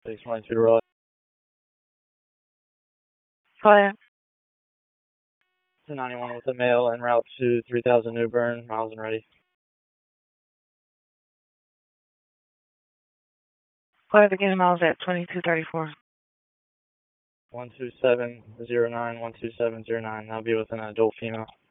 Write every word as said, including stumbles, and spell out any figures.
six twenty-two to Raleigh. Fire. two ninety-one with a male en route to three thousand New Bern, miles and ready. Fire beginning miles at twenty-two thirty-four. one two seven zero nine, one two seven zero nine. That'll be with an adult female.